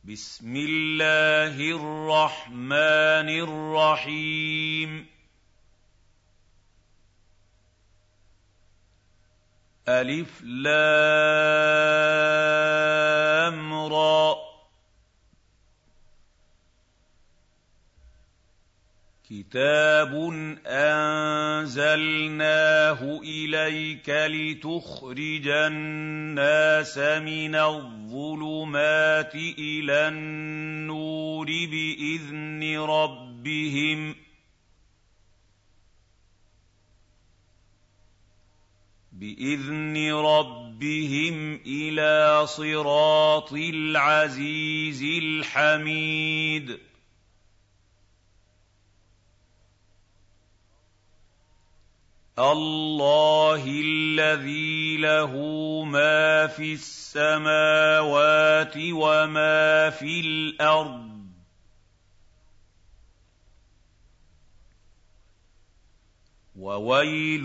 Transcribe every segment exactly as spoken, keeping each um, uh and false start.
بسم الله الرحمن الرحيم ألف لام را كتاب أنزلناه إليك لتخرج الناس من الظلمات إلى النور بإذن ربهم بإذن ربهم إلى صراط العزيز الحميد الله الذي له ما في السماوات وما في الأرض وويل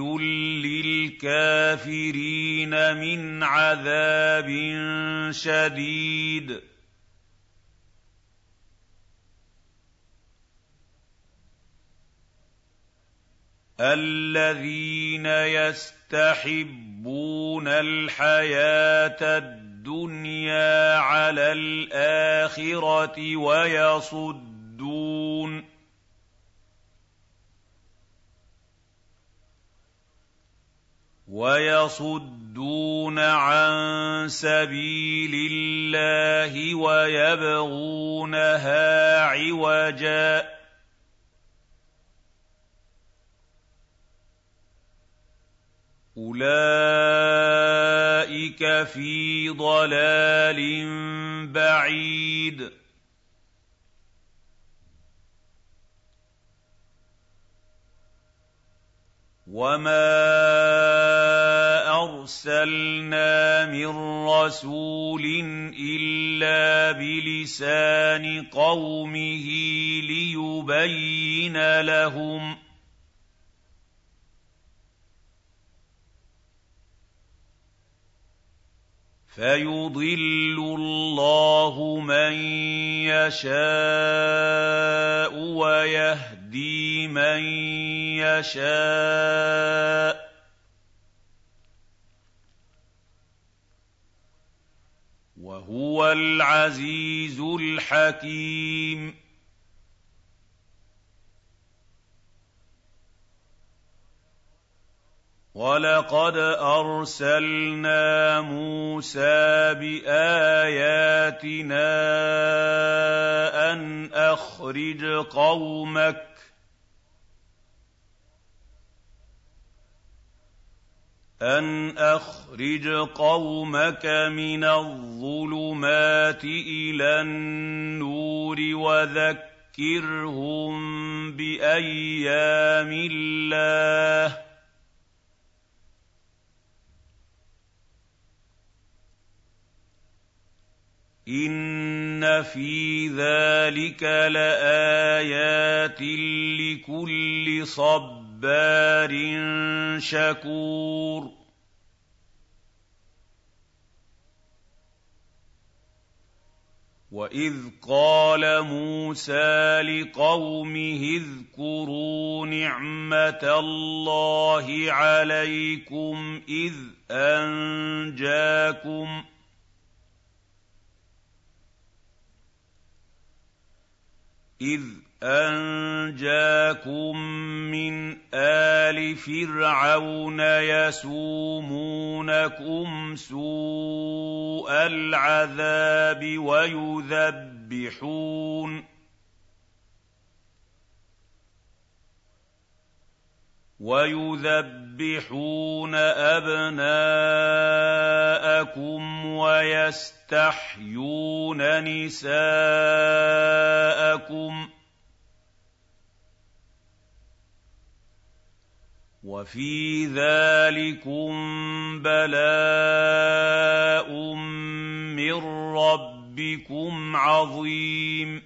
للكافرين من عذاب شديد الذين يستحبون الحياة الدنيا على الآخرة ويصدون ويصدون عن سبيل الله ويبغونها عوجا أولئك في ضلال بعيد وما أرسلنا من رسول إلا بلسان قومه ليبين لهم فيضل الله من يشاء ويهدي من يشاء وهو العزيز الحكيم وَلَقَدْ أَرْسَلْنَا مُوسَىٰ بِآيَاتِنَا أَنْ أَخْرِجْ قَوْمَكَ أَنْ أَخْرِجْ قَوْمَكَ مِنَ الظُّلُمَاتِ إِلَى النُّورِ وَذَكِّرْهُم بِأَيَّامِ اللَّهِ إِنَّ فِي ذَٰلِكَ لَآيَاتٍ لِّكُلِّ صَبَّارٍ شَكُورٍ وَإِذْ قَالَ مُوسَىٰ لِقَوْمِهِ اذْكُرُوا نِعْمَةَ اللَّهِ عَلَيْكُمْ إِذْ أَنجَاكُمْ إِذْ أَنجَاكُم مِّنْ آلِ فِرْعَوْنَ يَسُومُونَكُمْ سُوءَ الْعَذَابِ وَيُذَبِّحُونَ وَيُذَبِّحُونَ أَبْنَاءَكُمْ وَيَسْتَحْيُونَ نِسَاءَكُمْ ۚ وَفِي ذَٰلِكُم بَلَاءٌ مِّن رَّبِّكُمْ عَظِيمٌ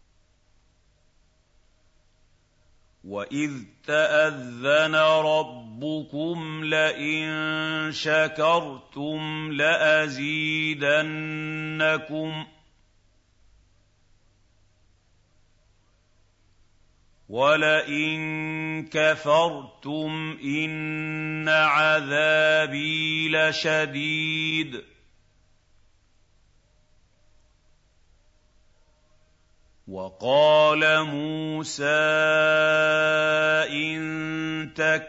وَإِذْ تَأَذَّنَ رَبُّكُمْ رَبُّكُمْ لَئِن شَكَرْتُمْ لَأَزِيدَنَّكُمْ وَلَئِن كَفَرْتُمْ إِنَّ عَذَابِي لَشَدِيدٌ وَقَالَ مُوسَىٰ إِن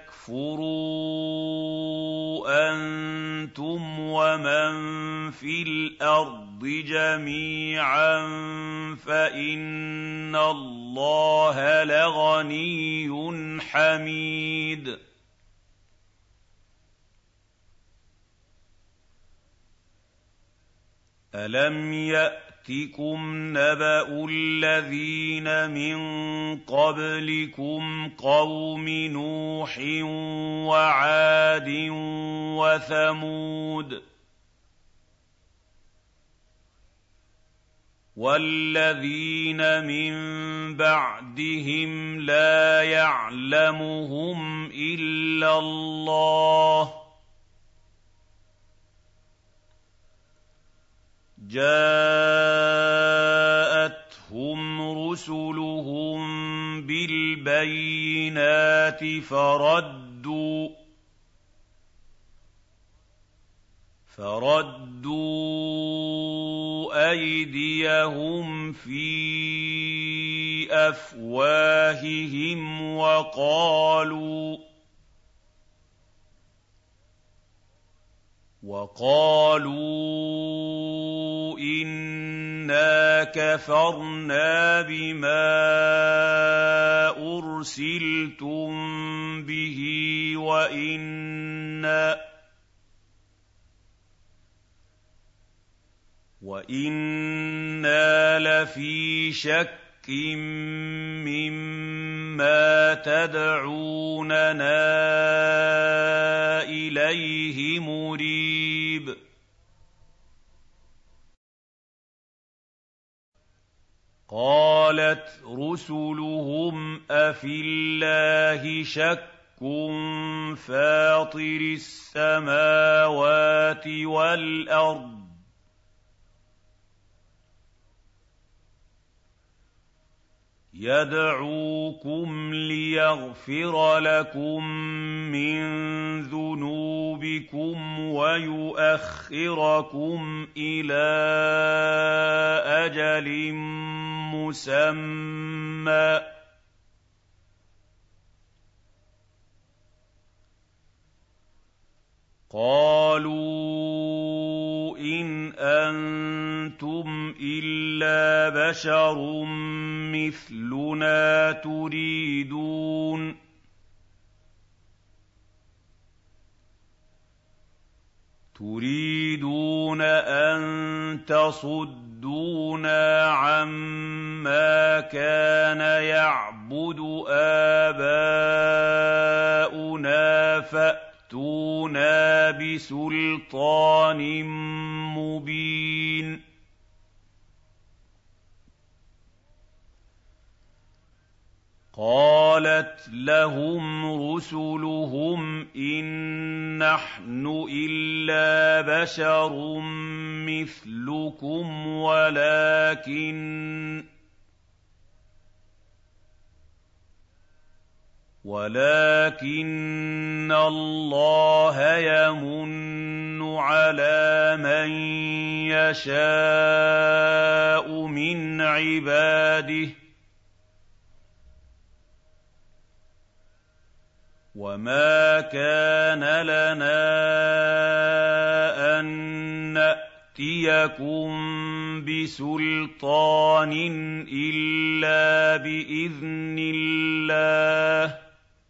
تَكْفُرُوا أَنتُمْ وَمَن فِي الْأَرْضِ جَمِيعًا فَإِنَّ اللَّهَ لَغَنِيٌّ حَمِيدٌ أَلَمْ يَأْتِكُمْ نَبَأُ الَّذِينَ مِن قَبْلِكُمْ قَوْمِ نُوحٍ وَعَادٍ وَثَمُودَ وَالَّذِينَ مِن بَعْدِهِمْ لَا يَعْلَمُهُمْ إِلَّا اللَّهُ جَاءَتْهُمْ رُسُلُهُم بِالْبَيِّنَاتِ فَرَدُّوا فَرَدُّوا أَيْدِيَهُمْ فِي أَفْوَاهِهِمْ وَقَالُوا وَقَالُوا إِنَّا كَفَرْنَا بِمَا أُرْسِلْتُم بِهِ وَإِنَّا وَإِنَّا لَفِي شَكٍّ مِّمَّا تَدْعُونَنَا إِلَيْهِ مُرِيبٍ قَالَتْ رُسُلُهُمْ أَفِي اللَّهِ شَكٌّ فَاطِرِ السَّمَاوَاتِ وَالْأَرْضِ يَدْعُوكُمْ لِيَغْفِرَ لَكُم مِّن ذُنُوبِكُمْ وَيُؤَخِّرَكُمْ إِلَىٰ أَجَلٍ مُّسَمًّى ۚ قَالُوا إِنْ أَنتُمْ إِلَّا بَشَرٌ مِّثْلُنَا تُرِيدُونَ تُرِيدُونَ أَن تَصُدُّونَا عَمَّا كَانَ يَعْبُدُ آبَاؤُنَا فَأْتُونَا بِسُلْطَانٍ مُّبِينٍ قَالَتْ لَهُمْ رُسُلُهُمْ إِن نَّحْنُ إِلَّا بَشَرٌ مِّثْلُكُمْ وَلَٰكِنَّ وَلَٰكِنَّ اللَّهَ يَمُنُّ عَلَىٰ مَن يَشَاءُ مِنْ عِبَادِهِ ۖ وَمَا كَانَ لَنَا أَن نَّأْتِيَكُم بِسُلْطَانٍ إِلَّا بِإِذْنِ اللَّهِ ۚ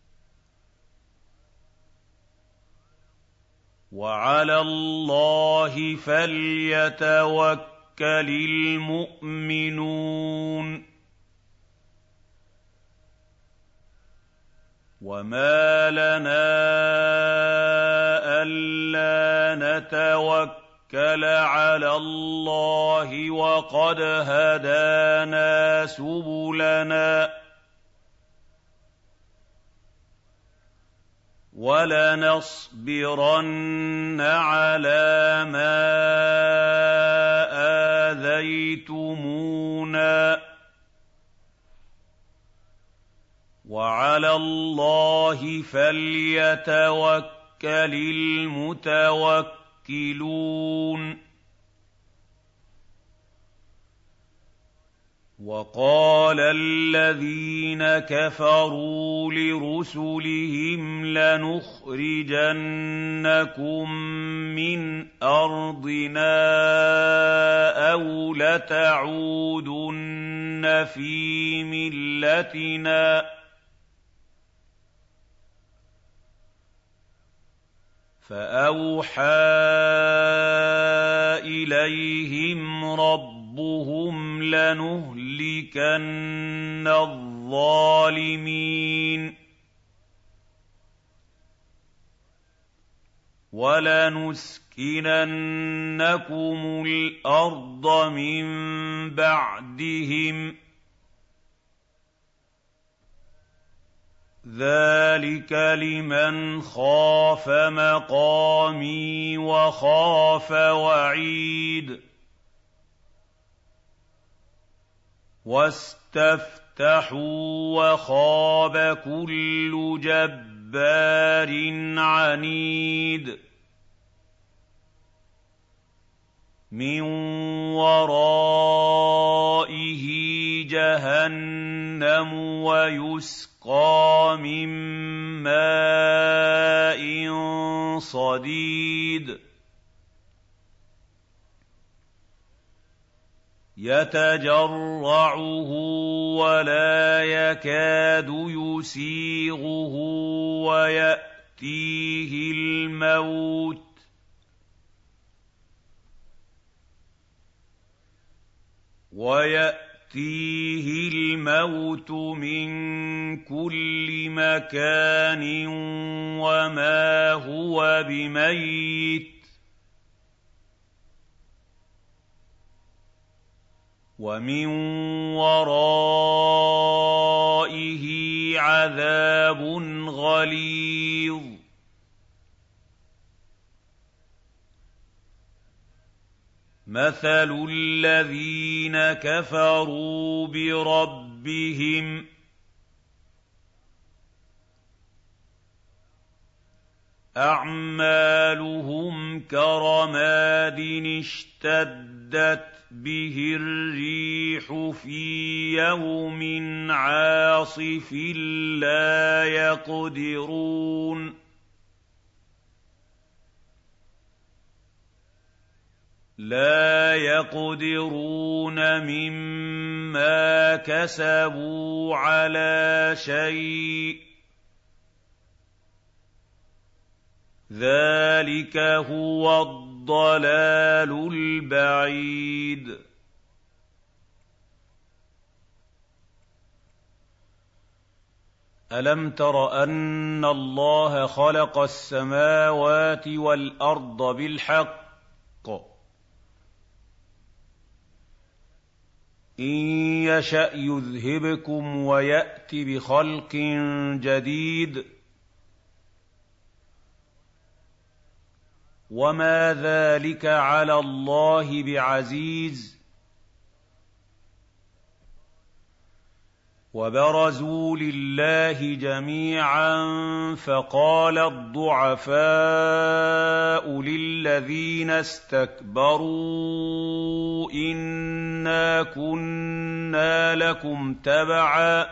وَعَلَى اللَّهِ فَلْيَتَوَكَّلِ الْمُؤْمِنُونَ وَمَا لَنَا أَلَّا نَتَوَكَّلَ عَلَى اللَّهِ وَقَدْ هَدَانَا سُبُلَنَا وَلَنَصْبِرَنَّ عَلَىٰ مَا آذَيْتُمُونَا ۚ وَعَلَى اللَّهِ فَلْيَتَوَكَّلِ الْمُتَوَكِّلُونَ وَقَالَ الَّذِينَ كَفَرُوا لِرُسُلِهِمْ لَنُخْرِجَنَّكُم مِّنْ أَرْضِنَا أَوْ لَتَعُودُنَّ فِي مِلَّتِنَا ۖ فَأَوْحَىٰ إِلَيْهِمْ رَبُّهُمْ لَنُهْلِكَنَّ الظَّالِمِينَ وَلَنُسْكِنَنَّكُمُ الْأَرْضَ مِن بَعْدِهِمْ ۚ ذَٰلِكَ لِمَنْ خَافَ مَقَامِي وَخَافَ وَعِيدِ وَاسْتَفْتَحُوا وَخَابَ كُلُّ جَبَّارٍ عَنِيدٍ مِّن وَرَائِهِ جَهَنَّمُ وَيُسْقَىٰ مِن مَّاءٍ صَدِيدٍ يَتَجَرَّعُهُ وَلَا يَكَادُ يُسِيغُهُ وَيَأْتِيهِ الْمَوْتُ وَيَأْتِيهِ الْمَوْتُ مِن كُلِّ مَكَانٍ وَمَا هُوَ بِمَيِّتٍ وَمِن وَرَائِهِ عَذَابٌ غَلِيظٌ مَثَلُ الَّذِينَ كَفَرُوا بِرَبِّهِمْ ۖ أَعْمَالُهُمْ كَرَمَادٍ اشْتَدَّتْ بِهِ الرِّيحُ فِي يَوْمٍ عَاصِفٍ لَّا يَقْدِرُونَ لَا يَقْدِرُونَ مِمَّا كَسَبُوا عَلَىٰ شَيْءٍ ۚ ذَٰلِكَ هُوَ الضَّلَالُ الْبَعِيدُ أَلَمْ تَرَ أَنَّ اللَّهَ خَلَقَ السَّمَاوَاتِ وَالْأَرْضَ بِالْحَقِّ إِن يَشَأْ يُذْهِبْكُمْ وَيَأْتِ بِخَلْقٍ جَدِيدٍ وَمَا ذَٰلِكَ عَلَى اللَّهِ بِعَزِيزٍ وَبَرَزُوا لِلَّهِ جَمِيعًا فَقَالَ الضُّعَفَاءُ لِلَّذِينَ اسْتَكْبَرُوا إِنَّا كُنَّا لَكُمْ تَبَعًا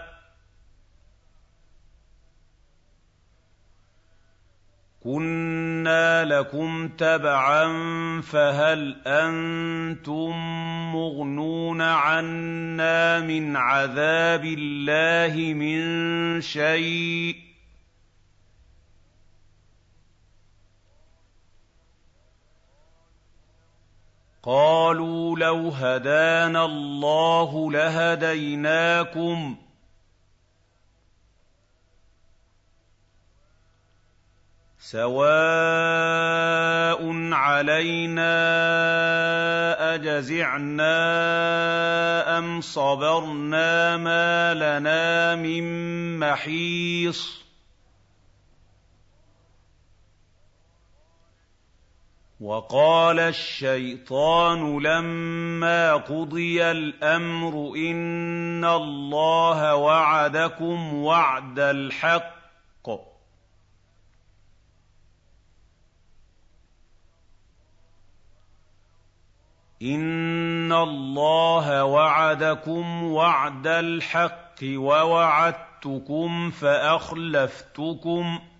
كُنَّا لَكُمْ تَبَعًا فَهَلْ أَنتُم مُّغْنُونَ عَنَّا مِنْ عَذَابِ اللَّهِ مِن شَيْءٍ ۚ قَالُوا لَوْ هَدَانَا اللَّهُ لَهَدَيْنَاكُمْ ۖ سَوَاءٌ عَلَيْنَا أَجَزِعْنَا أَمْ صَبَرْنَا مَا لَنَا مِن مَّحِيصٍ وَقَالَ الشَّيْطَانُ لَمَّا قُضِيَ الْأَمْرُ إِنَّ اللَّهَ وَعَدَكُمْ وَعْدَ الْحَقِّ إِنَّ اللَّهَ وَعَدَكُمْ وَعْدَ الْحَقِّ وَوَعَدتُّكُمْ فَأَخْلَفْتُكُمْ ۖ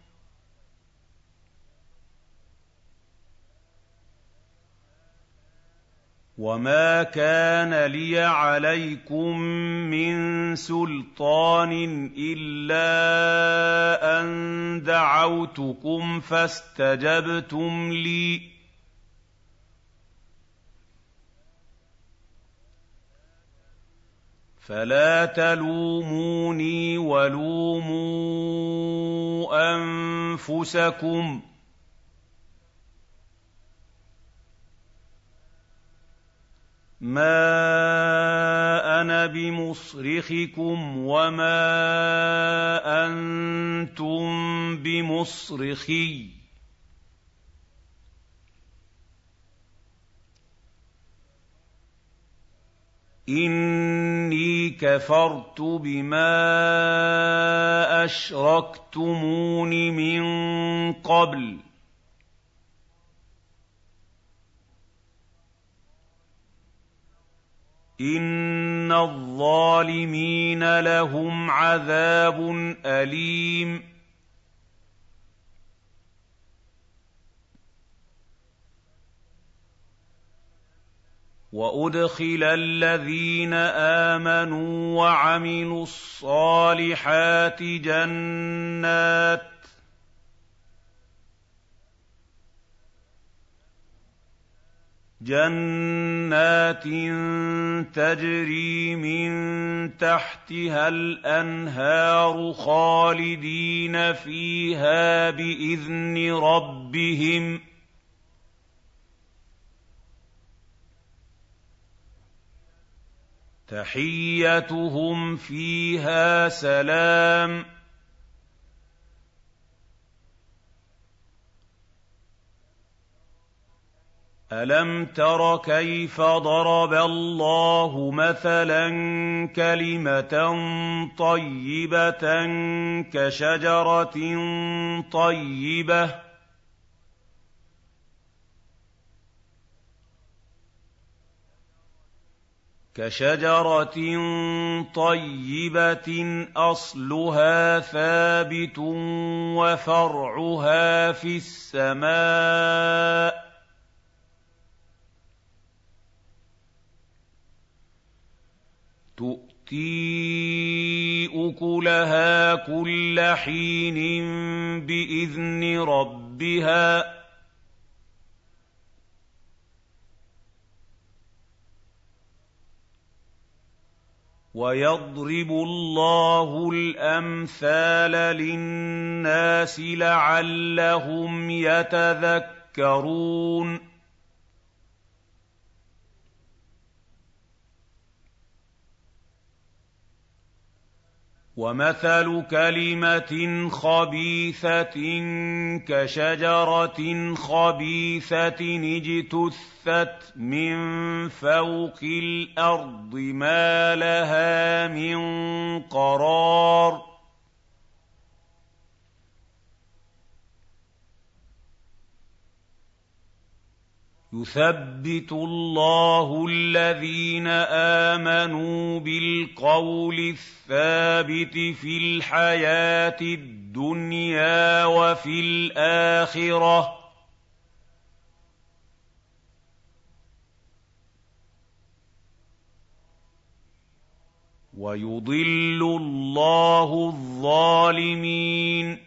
وَمَا كَانَ لِيَ عَلَيْكُم مِّن سُلْطَانٍ إِلَّا أَن دَعَوْتُكُمْ فَاسْتَجَبْتُمْ لِي ۖ فَلَا تَلُومُونِي وَلُومُوا أَنفُسَكُم ۖ مَّا أَنَا بِمُصْرِخِكُمْ وَمَا أَنتُم بِمُصْرِخِيَّ ۖ إِنِّي كَفَرْتُ بِمَا أَشْرَكْتُمُونِ مِن قَبْلُ ۗ إِنَّ الظَّالِمِينَ لَهُمْ عَذَابٌ أَلِيمٌ وَأُدْخِلَ الَّذِينَ آمَنُوا وَعَمِلُوا الصَّالِحَاتِ جَنَّاتٍ جَنَّاتٍ تَجْرِي مِن تَحْتِهَا الْأَنْهَارُ خَالِدِينَ فِيهَا بِإِذْنِ رَبِّهِمْ ۖ تَحِيَّتُهُمْ فِيهَا سَلَامٌ. أَلَمْ تَرَ كَيْفَ ضَرَبَ اللَّهُ مَثَلًا كَلِمَةً طَيِّبَةً كَشَجَرَةٍ طَيِّبَةٍ كَشَجَرَةٍ طَيِّبَةٍ أَصْلُهَا ثَابِتٌ وَفَرْعُهَا فِي السَّمَاءِ تُؤْتِي أُكُلَهَا كُلَّ حِينٍ بِإِذْنِ رَبِّهَا ۗ وَيَضْرِبُ اللَّهُ الْأَمْثَالَ لِلنَّاسِ لَعَلَّهُمْ يَتَذَكَّرُونَ وَمَثَلُ كَلِمَةٍ خَبِيثَةٍ كَشَجَرَةٍ خَبِيثَةٍ اجْتُثَّتْ مِن فَوْقِ الْأَرْضِ مَا لَهَا مِن قَرَارٍ يُثَبِّتُ اللَّهُ الَّذِينَ آمَنُوا بِالْقَوْلِ الثَّابِتِ فِي الْحَيَاةِ الدُّنْيَا وَفِي الْآخِرَةِ ۖ وَيُضِلُّ اللَّهُ الظَّالِمِينَ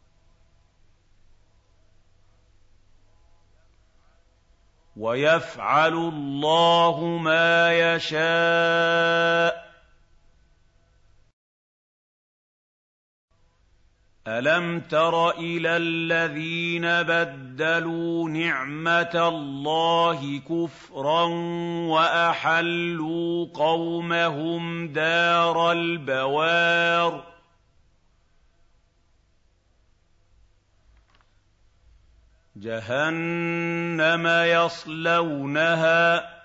وَيَفْعَلُ اللَّهُ مَا يَشَاءُ. أَلَمْ تَرَ إِلَى الَّذِينَ بَدَّلُوا نِعْمَةَ اللَّهِ كُفْرًا وَأَحَلُّوا قَوْمَهُمْ دَارَ الْبَوَارِ جَهَنَّمَ يَصْلَوْنَهَا ۖ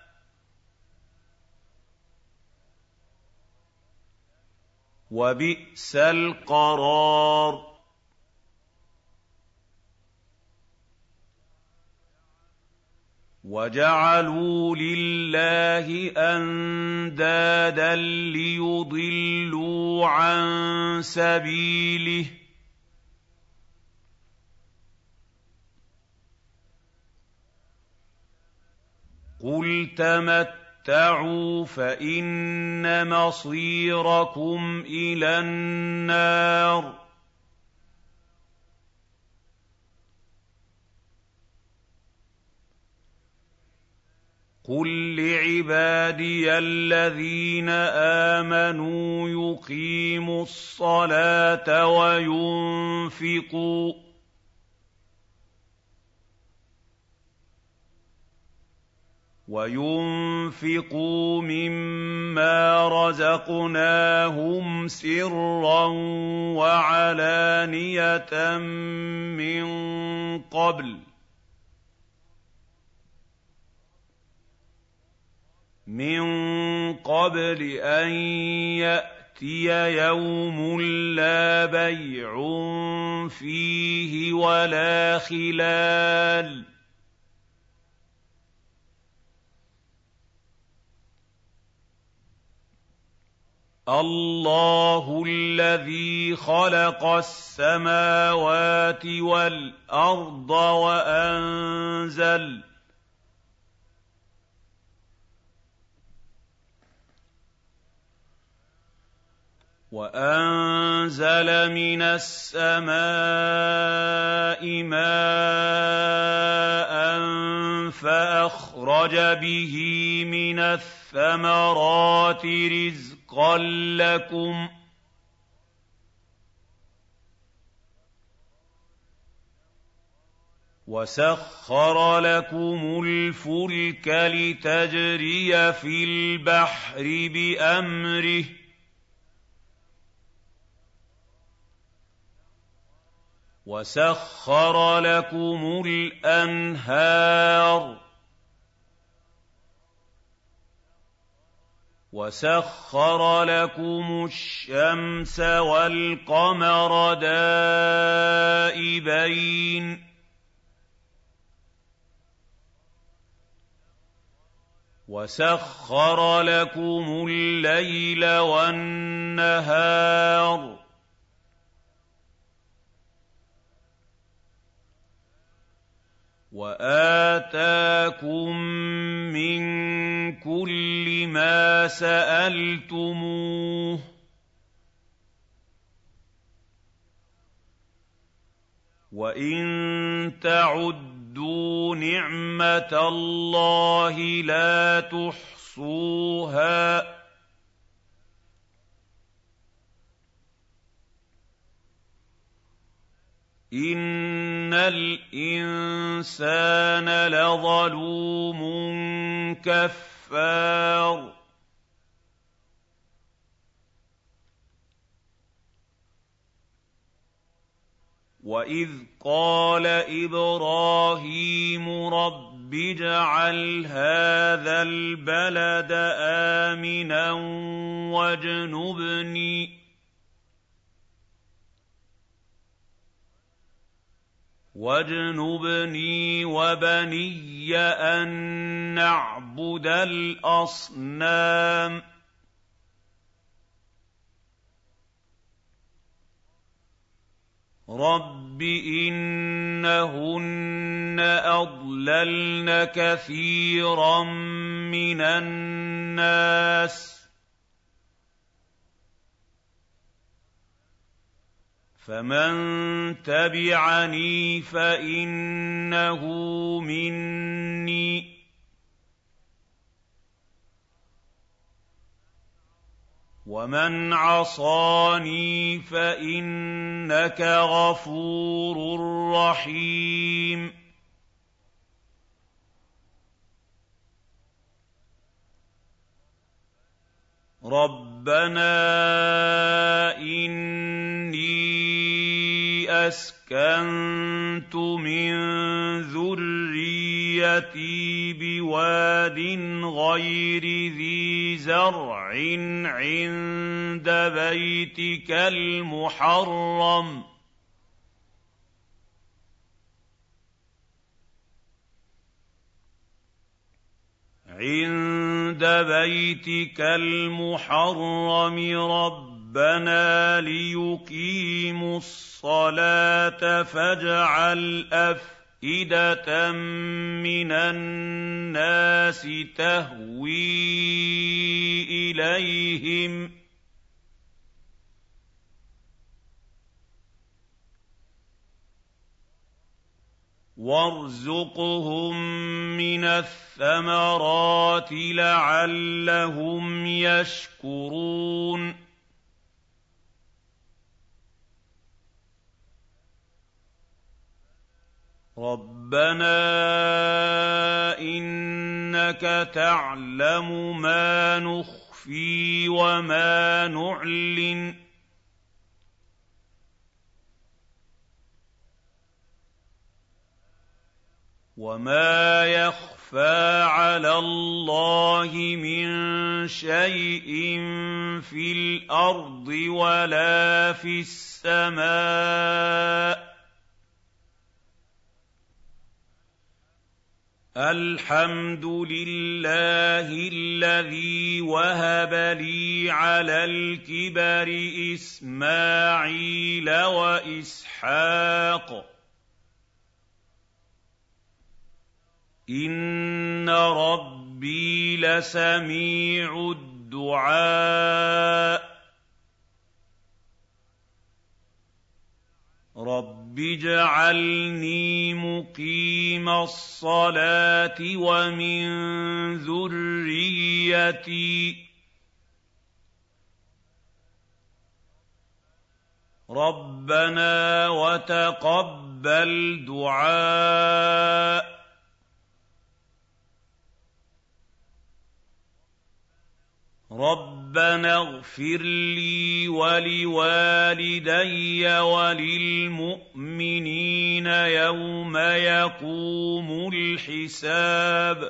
وَبِئْسَ الْقَرَارُ وَجَعَلُوا لِلَّهِ أَندَادًا لِّيُضِلُّوا عَن سَبِيلِهِ ۗ قُلْ تَمَتَّعُوا فَإِنَّ مَصِيرَكُمْ إِلَى النَّارِ قُل لِّعِبَادِيَ الَّذِينَ آمَنُوا يُقِيمُوا الصَّلَاةَ وَيُنفِقُوا وَيُنفِقُوا مِمَّا رَزَقْنَاهُمْ سِرًّا وَعَلَانِيَةً مِّن قَبْلُ مِن قَبْلِ أَن يَأْتِيَ يَوْمٌ لَّا بَيْعٌ فِيهِ وَلَا خِلَالٌ اللَّهُ الَّذِي خَلَقَ السَّمَاوَاتِ وَالْأَرْضَ وَأَنزَلَ وَأَنزَلَ مِنَ السَّمَاءِ مَاءً فَأَخْرَجَ بِهِ مِنَ الثَّمَرَاتِ رِزْقًا لَّكُمْ ۖ وَسَخَّرَ لَكُمُ الْفُلْكَ لِتَجْرِيَ فِي الْبَحْرِ بِأَمْرِهِ ۖ وَسَخَّرَ لَكُمُ الْأَنْهَارَ وَسَخَّرَ لَكُمُ الشَّمْسَ وَالْقَمَرَ دَائِبَيْنِ ۖ وَسَخَّرَ لَكُمُ اللَّيْلَ وَالنَّهَارَ ۚ وَآتَاكُم مِّن كُلِّ مَا سَأَلْتُمُوهُ ۚ وَإِن تَعُدُّوا نِعْمَةَ اللَّهِ لَا تُحْصُوهَا ۗ إِنَّ الْإِنسَانَ لَظَلُومٌ كَفَّارٌ وَإِذْ قَالَ إِبْرَاهِيمُ رَبِّ اجْعَلْ هَٰذَا الْبَلَدَ آمِنًا وَاجْنُبْنِي وَاجْنُبْنِي وَبَنِيَّ أَن نَّعْبُدَ الْأَصْنَامَ رَبِّ إِنَّهُنَّ أَضْلَلْنَ كَثِيرًا مِّنَ النَّاسِ فَمَن تَبِعَنِي فَإِنَّهُ مِنِّي ۖ وَمَنْ عَصَانِي فَإِنَّكَ غَفُورٌ رَّحِيمٌ رَبَّنَا إِنِّي أَسْكَنتُ مِن ذُرِّيَّتِي بِوَادٍ غَيْرِ ذِي زَرْعٍ عِندَ بَيْتِكَ الْمُحَرَّمِ عند بيتك المحرم ربنا ليقيموا الصلاة فاجعل أفئدة من الناس تهوي إليهم وارزقهم من الثمرات لعلهم يشكرون ربنا إنك تعلم ما نخفي وما نعلن وما يخفى على الله من شيء في الأرض ولا في السماء الحمد لله الذي وهب لي على الكبر إسماعيل وإسحاق إِنَّ رَبِّي لَسَمِيعُ الدُّعَاءِ رَبِّ اجْعَلْنِي مُقِيمَ الصَّلَاةِ وَمِن ذُرِّيَّتِي رَبَّنَا وَتَقَبَّلْ دُعَاءِ رَبَّنَا اغْفِرْ لِي وَلِوَالِدَيَّ وَلِلْمُؤْمِنِينَ يَوْمَ يَقُومُ الْحِسَابُ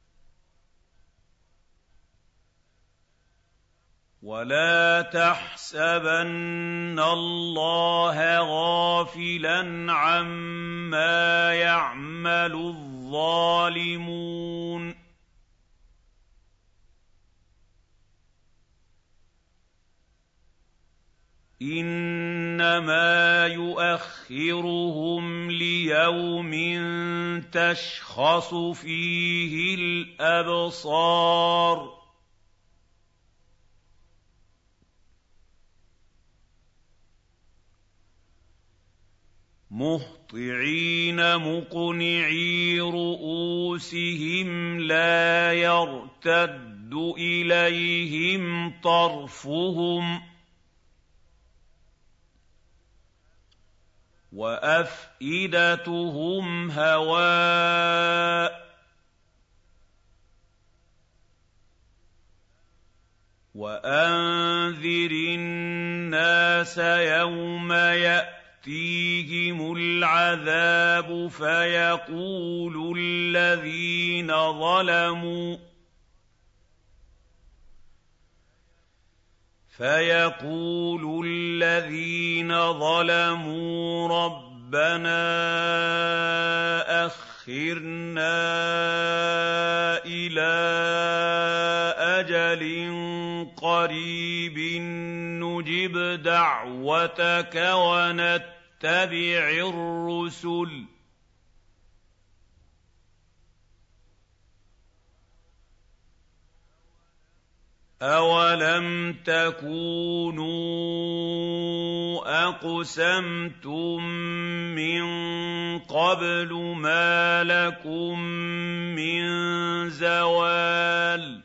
وَلَا تَحْسَبَنَّ اللَّهَ غَافِلًا عَمَّا يَعْمَلُ الظَّالِمُونَ إِنَّمَا يُؤَخِّرُهُمْ لِيَوْمٍ تَشْخَصُ فِيهِ الْأَبْصَارُ مُهْطِعِينَ مُقْنِعِي رُءُوسِهِمْ لَا يَرْتَدُّ إِلَيْهِمْ طَرْفُهُمْ وَأَفْئِدَتُهُمْ هَوَاءٌ وَأَنذِرِ النَّاسَ يَوْمَ يَأْتِيهِمُ الْعَذَابُ فَيَقُولُ الَّذِينَ ظَلَمُوا فَيَقُولُ الَّذِينَ ظَلَمُوا رَبَّنَا أَخِّرْنَا إِلَىٰ أَجَلٍ قَرِيبٍ نُّجِبْ دَعْوَتَكَ وَنَتَّبِعِ الرُّسُلَ أَوَلَمْ تَكُونُوا أَقْسَمْتُم مِّن قَبْلُ مَا لَكُم مِّن زَوَالٍ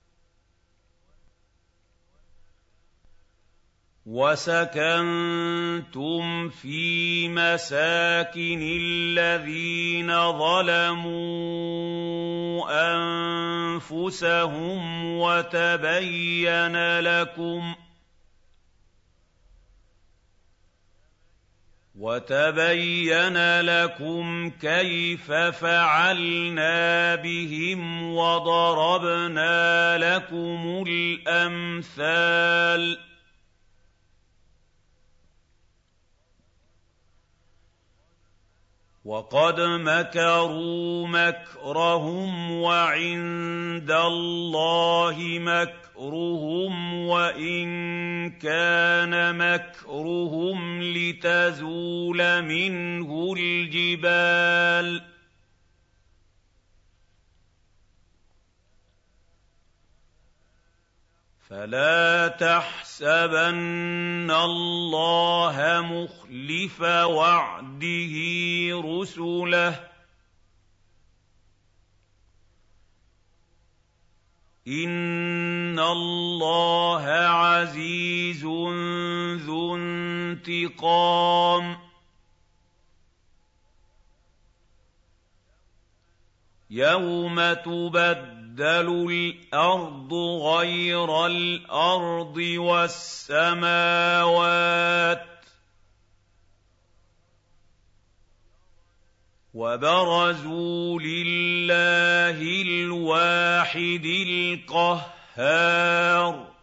وَسَكَنتُمْ فِي مَسَاكِنِ الَّذِينَ ظَلَمُوا أَنفُسَهُمْ وَتَبَيَّنَ لَكُمْ وَتَبَيَّنَ لَكُمْ كَيْفَ فَعَلْنَا بِهِمْ وَضَرَبْنَا لَكُمُ الْأَمْثَالَ ۚ وَقَدْ مَكَرُوا مَكْرَهُمْ وَعِندَ اللَّهِ مَكْرُهُمْ وَإِن كَانَ مَكْرُهُمْ لِتَزُولَ مِنْهُ الْجِبَالُ فَلَا تَحْسَبَنَّ اللَّهَ مُخْلِفَ وَعْدِهِ رُسُلَهُ ۗ إِنَّ اللَّهَ عَزِيزٌ ذُو انتِقَامٍ. يَوْمَ تُبَدَّلُ الْأَرْضُ غَيْرَ الْأَرْضِ وَالسَّمَاوَاتُ ۖ وَبَرَزُوا لِلَّهِ الْوَاحِدِ الْقَهَّارِ.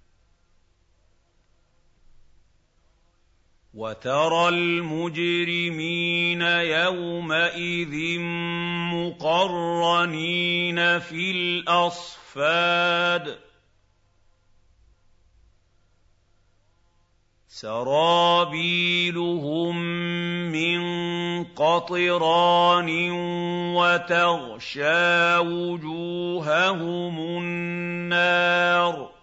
وَتَرَى الْمُجْرِمِينَ يَوْمَئِذٍ مُّقَرَّنِينَ فِي الْأَصْفَادِ، سَرَابِيلُهُم مِّن قَطِرَانٍ وَتَغْشَىٰ وُجُوهَهُمُ النَّارُ.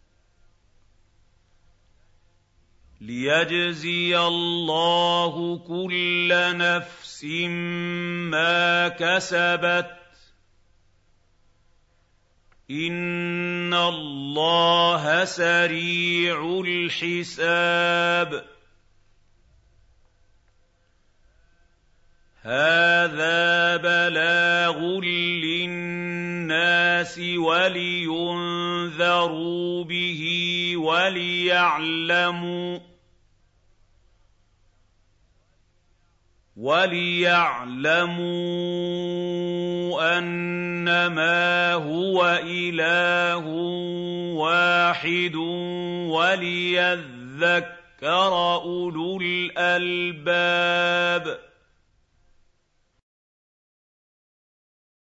لِيَجْزِيَ اللَّهُ كُلَّ نَفْسٍ مَّا كَسَبَتْ ۚ إِنَّ اللَّهَ سَرِيعُ الْحِسَابِ. هَٰذَا بَلَاغٌ لِّلنَّاسِ وَلِيُنذَرُوا بِهِ وَلِيَعْلَمُوا وَلِيَعْلَمُوا أَنَّمَا هُوَ إِلَٰهٌ وَاحِدٌ وَلِيَذَّكَّرَ أُولُو الْأَلْبَابِ.